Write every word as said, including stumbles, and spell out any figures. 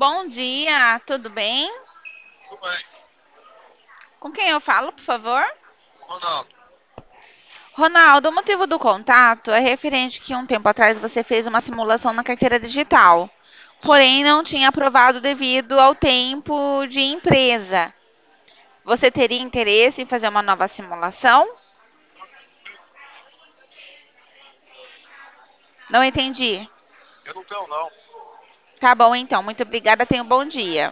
Bom dia, tudo bem? Tudo bem. Com quem eu falo, por favor? Ronaldo, Ronaldo, o motivo do contato é referente que um tempo atrás você fez uma simulação na carteira digital, porém não tinha aprovado devido ao tempo de empresa. Você teria interesse em fazer uma nova simulação? Não entendi. eu não tenho não. Tá bom, então. Muito obrigada. Tenha um bom dia.